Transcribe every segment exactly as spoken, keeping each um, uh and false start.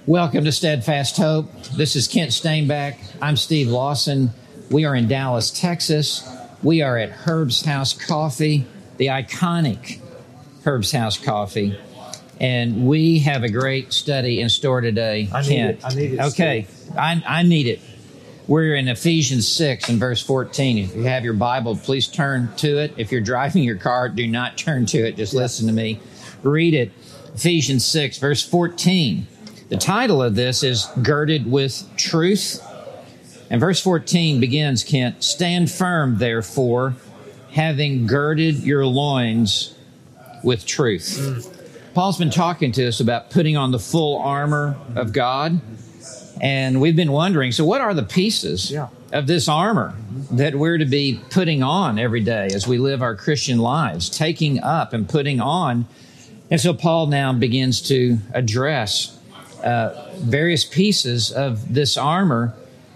Welcome to Steadfast Hope. This is Kent Stainback. I'm Steve Lawson. We are in Dallas, Texas. We are at Herb's House Coffee, the iconic Herb's House Coffee. And we have a great study in store today. I need Kent. it. I need it. Okay, I, I need it. We're in Ephesians six and verse fourteen. If you have your Bible, please turn to it. If you're driving your car, do not turn to it. Just listen to me. Read it. Ephesians six, verse fourteen. The title of this is Girded with Truth. And verse fourteen begins, Kent, stand firm, therefore, having girded your loins with truth. Mm. Paul's been talking to us about putting on the full armor of God. And we've been wondering, so what are the pieces yeah. of this armor that we're to be putting on every day as we live our Christian lives, taking up and putting on? And so Paul now begins to address uh, various pieces of this armor.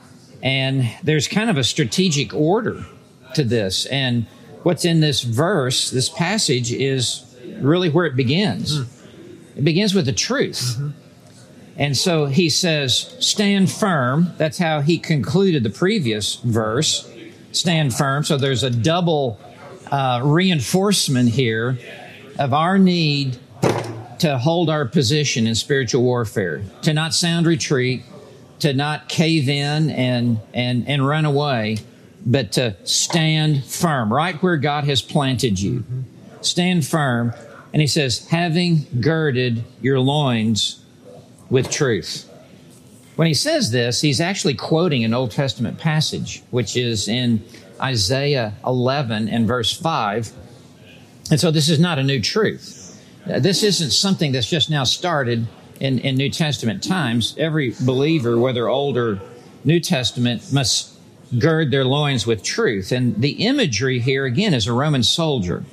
And there's kind of a strategic order to this. And what's in this verse, this passage, is really where it begins. Mm. It begins with the truth. Mm-hmm. And so he says, stand firm. That's how he concluded the previous verse. Stand firm. So there's a double uh, reinforcement here of our need to hold our position in spiritual warfare, to not sound retreat, to not cave in and, and, and run away, but to stand firm, right where God has planted you. Mm-hmm. Stand firm. And he says, having girded your loins with truth. When he says this, he's actually quoting an Old Testament passage, which is in Isaiah eleven and verse five. And so this is not a new truth. This isn't something that's just now started in, in New Testament times. Every believer, whether Old or New Testament, must gird their loins with truth. And the imagery here, again, is a Roman soldier.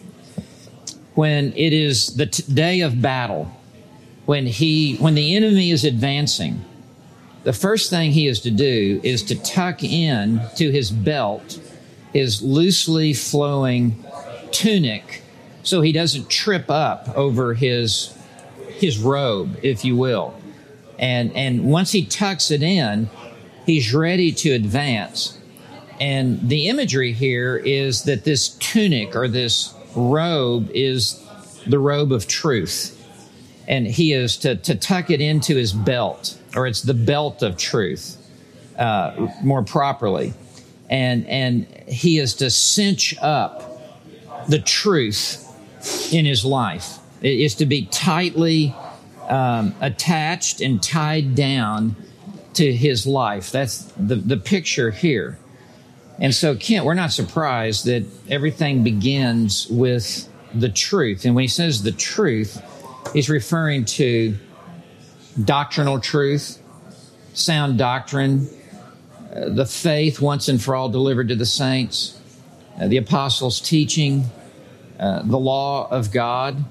When it is the t- day of battle, when he, when the enemy is advancing, the first thing he is to do is to tuck in to his belt his loosely flowing tunic so he doesn't trip up over his, his robe, if you will. And, and once he tucks it in, he's ready to advance. And the imagery here is that this tunic or this robe is the robe of truth. And he is to, to tuck it into his belt, or it's the belt of truth, uh, more properly. And, and he is to cinch up the truth in his life. It is to be tightly um, attached and tied down to his life. That's the, the picture here. And so, Kent, we're not surprised that everything begins with the truth. And when he says the truth, he's referring to doctrinal truth, sound doctrine, uh, the faith once and for all delivered to the saints, uh, the apostles' teaching, uh, the law of God,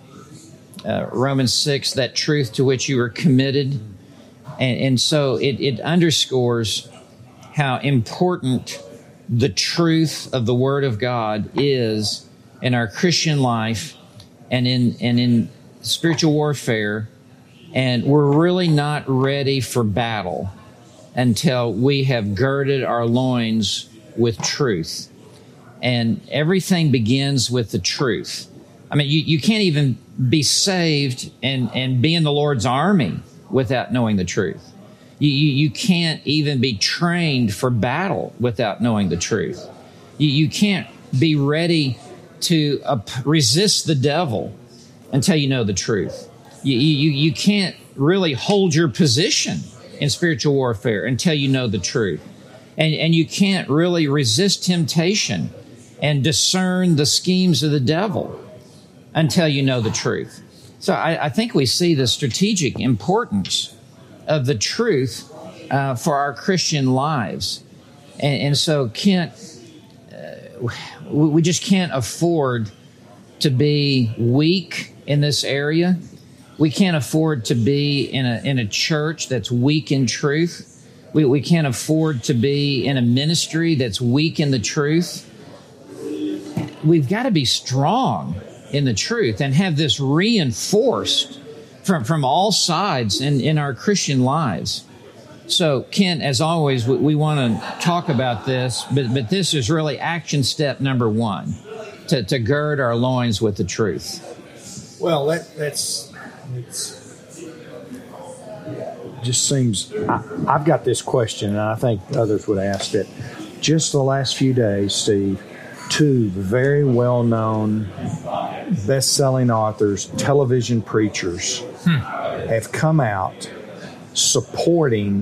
uh, Romans six, that truth to which you are committed. And, and so it, it underscores how important the truth of the Word of God is in our Christian life and in and in spiritual warfare. And we're really not ready for battle until we have girded our loins with truth. And everything begins with the truth. I mean, you, you can't even be saved and, and be in the Lord's army without knowing the truth. You, you, you can't even be trained for battle without knowing the truth. You, you can't be ready to uh, resist the devil until you know the truth. You, you, you can't really hold your position in spiritual warfare until you know the truth. And, and you can't really resist temptation and discern the schemes of the devil until you know the truth. So I, I think we see the strategic importance of the truth uh, for our Christian lives. And, and so, Kent, uh, we just can't afford to be weak in this area. We can't afford to be in a in a church that's weak in truth. We, we can't afford to be in a ministry that's weak in the truth. We've got to be strong in the truth and have this reinforced from from all sides in, in our Christian lives. So, Ken, as always, we, we want to talk about this, but but this is really action step number one, to, to gird our loins with the truth. Well, that that's it's just seems. I, I've got this question, and I think others would ask it. Just the last few days, Steve, two very well-known, best-selling authors, television preachers, hmm. have come out supporting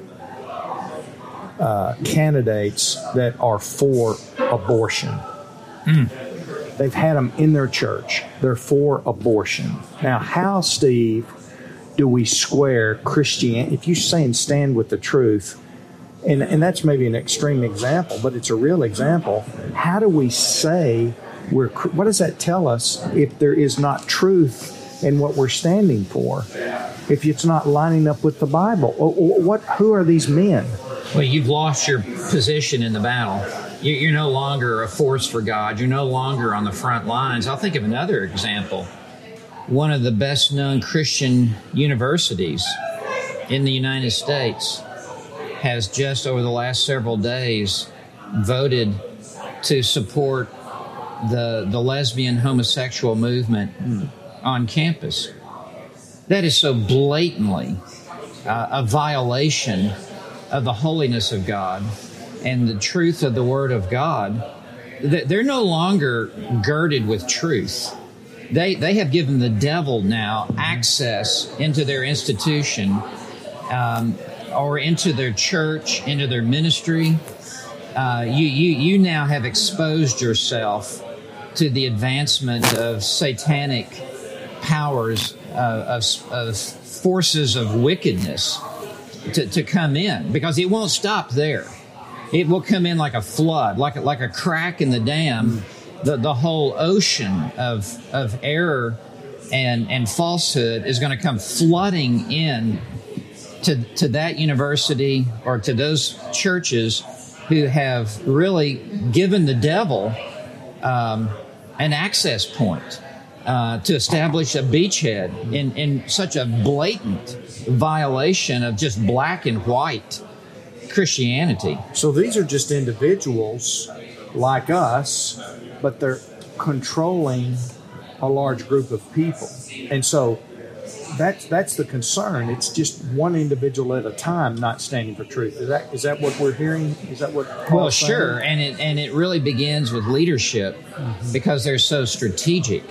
uh, candidates that are for abortion. Hmm. They've had them in their church. They're for abortion. Now, how, Steve, do we square Christianity? If you're saying stand with the truth, and, and that's maybe an extreme example, but it's a real example, how do we say we're, what does that tell us if there is not truth in what we're standing for? If it's not lining up with the Bible? What? Who are these men? Well, you've lost your position in the battle. You're no longer a force for God. You're no longer on the front lines. I'll think of another example. One of the best-known Christian universities in the United States has just over the last several days voted to support the, the lesbian homosexual movement on campus. That is so blatantly uh, a violation of the holiness of God and the truth of the Word of God. They're no longer girded with truth. They they have given the devil now access into their institution, um, or into their church, into their ministry. Uh, you, you, you now have exposed yourself to the advancement of satanic powers, uh, of, of forces of wickedness to, to come in, because it won't stop there. It will come in like a flood, like a, like a crack in the dam. The the whole ocean of of error and and falsehood is going to come flooding in to to that university or to those churches who have really given the devil um, an access point uh, to establish a beachhead in in such a blatant violation of just black and white Christianity. So these are just individuals like us, but they're controlling a large group of people. And so that's that's the concern. It's just one individual at a time not standing for truth. Is that is that what we're hearing? Is that what Paul's Well, saying? sure. And it and it really begins with leadership, mm-hmm. because they're so strategic.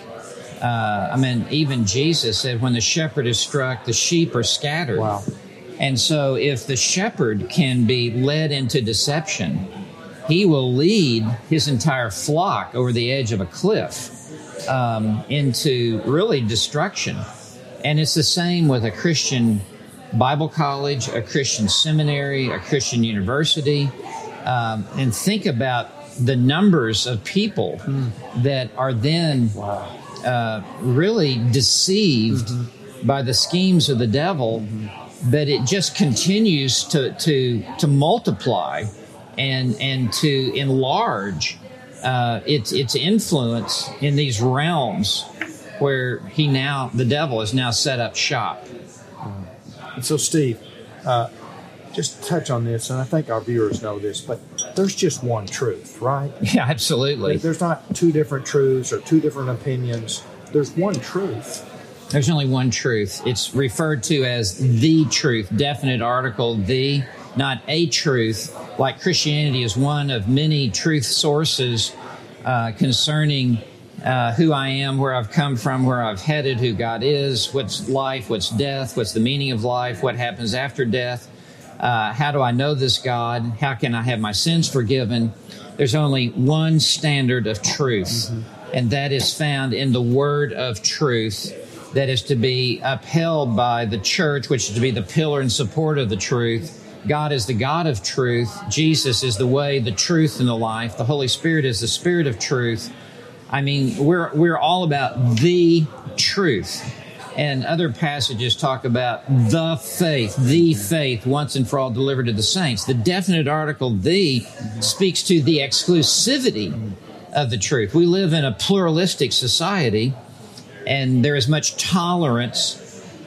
Uh, I mean, even Jesus said, when the shepherd is struck, the sheep are scattered. Wow. And so if the shepherd can be led into deception, he will lead his entire flock over the edge of a cliff um, into really destruction. And it's the same with a Christian Bible college, a Christian seminary, a Christian university. Um, and think about the numbers of people mm. that are then wow. uh, really deceived mm-hmm. by the schemes of the devil, mm-hmm. but it just continues to, to, to multiply and and to enlarge uh, its its influence in these realms where he now the devil has now set up shop. And so, Steve, uh, just touch on this, and I think our viewers know this, but there's just one truth, right? Yeah, absolutely. There's not two different truths or two different opinions. There's one truth. There's only one truth. It's referred to as the truth, definite article, the. Not a truth, like Christianity is one of many truth sources uh, concerning uh, who I am, where I've come from, where I've headed, who God is, what's life, what's death, what's the meaning of life, what happens after death, uh, how do I know this God, how can I have my sins forgiven. There's only one standard of truth, mm-hmm. and that is found in the word of truth that is to be upheld by the church, which is to be the pillar and support of the truth. God is the God of truth. Jesus is the way, the truth, and the life. The Holy Spirit is the Spirit of truth. I mean, we're we're all about the truth. And other passages talk about the faith, the faith, once and for all delivered to the saints. The definite article, the, speaks to the exclusivity of the truth. We live in a pluralistic society, and there is much tolerance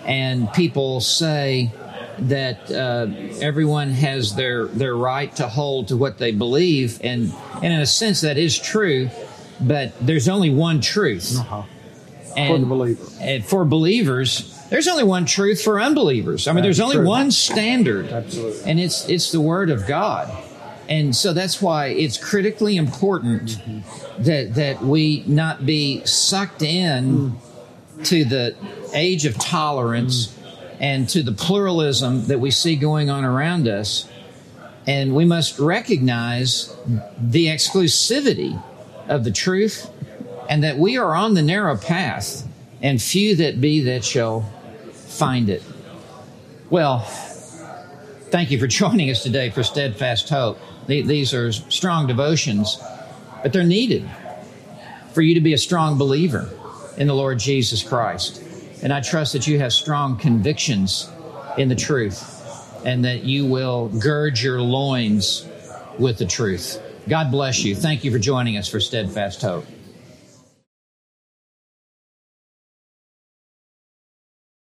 and people say that uh, everyone has their, their right to hold to what they believe, and, and in a sense that is true, but there's only one truth. Uh-huh. And, For the believer. And for believers, there's only one truth for unbelievers. I mean, That's there's only true. one standard. Absolutely. And it's it's the Word of God. And so that's why it's critically important mm-hmm. that that we not be sucked in mm. to the age of tolerance mm. and to the pluralism that we see going on around us. And we must recognize the exclusivity of the truth, and that we are on the narrow path, and few that be that shall find it. Well, thank you for joining us today for Steadfast Hope. These are strong devotions, but they're needed for you to be a strong believer in the Lord Jesus Christ. And I trust that you have strong convictions in the truth, and that you will gird your loins with the truth. God bless you. Thank you for joining us for Steadfast Hope.